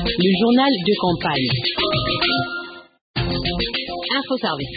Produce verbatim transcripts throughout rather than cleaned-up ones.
Le journal de campagne. Info Service.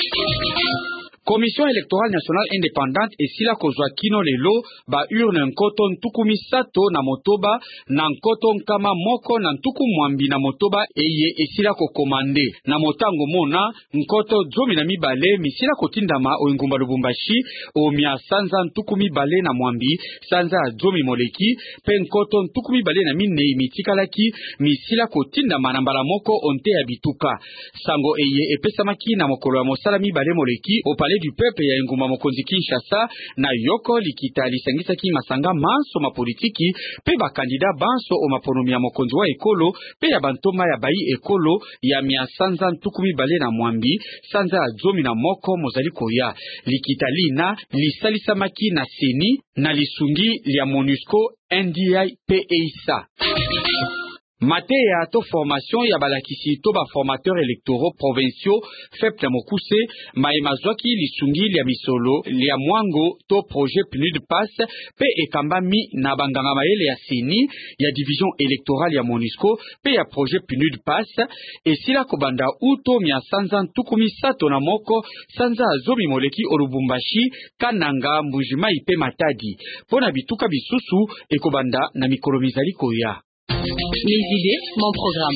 Commission électorale nationale indépendante esila kozwa kino lelo ba urne nkoto ntuku misato na motoba na nkoto nkama moko na ntuku mwambi na motoba eye esila ko komande na motango mona nkoto zomi na mibale misila kotindama o ngumba Lubumbashi o mia sanza ntuku mibale na mwambi sanza zomi moleki pe nkoto ntuku mibale na mine mitikalaki misila kotindama na mbala moko onte ya bituka sango eye epesamaki na mokolo ya mosala mibale moleki o du peuple ya nguma mokonzi Kinshasa na yoko likita lisangisa ki masanga manso ma politiki pe ba kandida banso o maponomi ya mokonzi wa ekolo pe ya bantoma ya bayi ekolo ya mia sanza ntukumi bale na mwambi sanza zomi na moko mozali koya likita lina lisalisamaki na seni na lisungi ya MONUSCO N D I P E I S A. Mateya to formation ya balakisi to ba formateurs électoraux provinciaux faible mokuse maemazwaki lisungi ya misolo ya mwango to projet P N U D passe pe ekambami na banganga maele ya seni ya division électorale ya MONUSCO pe ya projet P N U D passe esila kobanda uto mia sanza ntukumi sato na moko sanza zomi moleki Olubumbashi Kananga Mbujimai pe Matadi pona bituka bisusu ekobanda na mikolo mizali koya. Les idées, mon programme.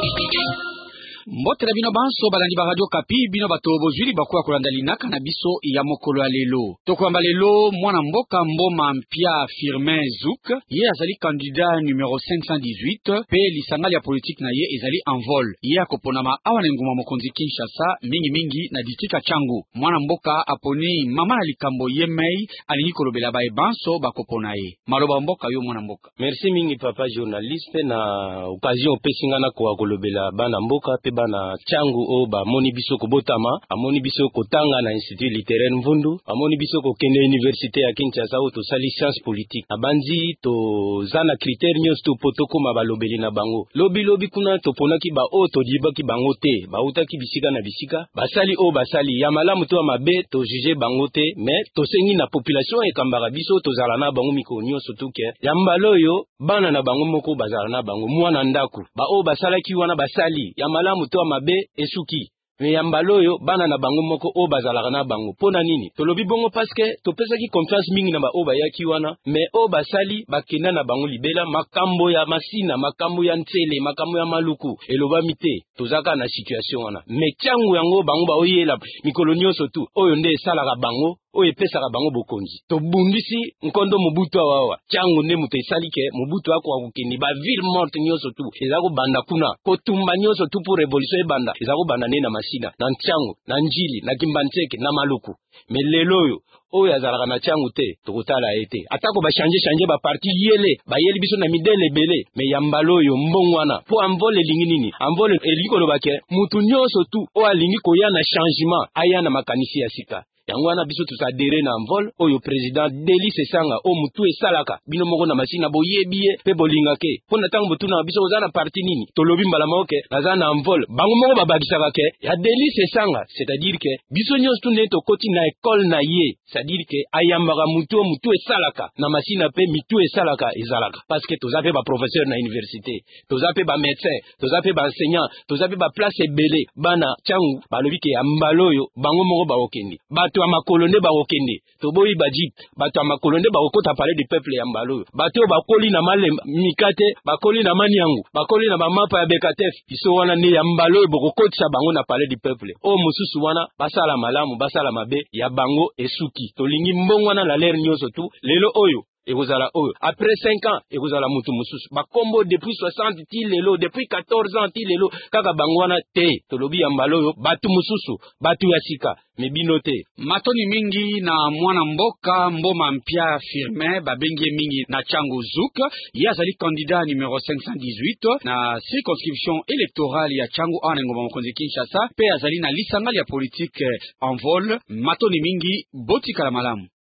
Mbote na bino banso balandi ba radio Kapi bino bato bozwili bakuwa kulandalinaka na biso ya mokolo ya lelo. Tokwamba lelo mwana mboka mboma mpia Firmin Zouk ye azali candidat numéro cinq cent dix-huit pe lisangali ya politique na ye ezali envol. Ye akoponama awa na nguma mokonzi Kinshasa mingi mingi na distrika Changu. Mwana mboka aponi mama na likambo ye mei alingi kolobela bae banso bakopona ye. Maloba mboka yo mwana mboka. Merci mingi papa journaliste na occasion pesingana kwa kolobela bana mboka pe bana Changu o ba moni biso ko botama amoni biso ko tanga na institut littéraire Mvundu amoni biso ko kende université ya Kinshasa o to sali science politique abanzi to zana critère nyos to potoko mabalobeli na bango lobi lobi kuna to ponaki ba o to dibaki bango te ba utaki bisika na bisika basali o basali ya malamu to mabe to juger bango te mais to sengi na population e kambara biso to zala na bango miko nyos to ke ya mbaloyo bana na bango moko bazala na bango mwana ndaku ba o basalaki wana basali ya malamu to mabe esuki me yambaloyo bana na bango moko o bazalaka na bango pona nini tolobi bongo parce que to pesaki confiance mingi na ba o bayaki wana me o basali bakenda na bango libela makambo ya masina makambo ya ntele makambo ya maluku eloba mite tozaka na situation wana me Changu yango bango ba oyela mikolo nyonso tu oyo nde esalaka bango oyo epesaka bango bokonzi tobundisi nkondo Mobutu awawa Changu nde moto esali ke Mobutu akoka kokende ba ville morte nyonso tu eza kobanda kuna kotumba nyonso tu pour révolution ebanda eza kobanda nde na masina na Changu na njili na Kimbantseke na maluku me lelo oyo oyo azalaka na Changu te tokotala ete atako ba changer changer ba parti yele ba yeli biso na midele bele me yambalo yo mbongwana po amvole lingi nini amvole elingi koloba ke mutu nyonso tu o alingi koya na changement aya na makanisi ya sika yango wana biso tusadere na envol oyo président Delis Esanga o mutu esalaka bino moko na masina boyebiye pe bolingake pona tango botuna biso ozana parti nini tolobi mbala moke nazana envol bango moko bababisaka ke ya Delis Esanga c'est-à-dire que biso nyos tu neto koti na école na ye c'est-à-dire que ayambaka mutu mutu esalaka na masina pe mitu esalaka ezalaka parce que tozape ba professeur na université tozape ba médecin tozape ba enseignant tozape ba place ebele bana Changu balobi ke ambaloyo bango moko ba okende bato ya makolonde ba okende toboyi bajip bato ya makolonde ba okota parler du peuple ya mbaloyo bato bakoli na male mikate bakoli na mani yangu bakoli na mapa ya Bekatef iso wana ne ya mbaloyo bokotisa bango na parler du peuple o mususu wana basala malamu basala mabe ya bango esuki tolingi mbongo wana la l'air nyonso tu lelo oyo ekozala oyo après cinq ans ekozala mutu mususu bakombo depuis soixante ti lelo depuis quatorze ans ti lelo kaka bango wana te tolobi ya mbaloyo batu mususu batu ya sika mebino te matoni mingi na mwana mboka mboma mpia Firmin babengie mingi na Changu Zouk ye azali candidat numéro cinq cent dix-huit na circonscription électorale ya Changu ana ngoma mokonzi Kinshasa pe azali na lisangali ya politique envol matoni mingi botika la malamu.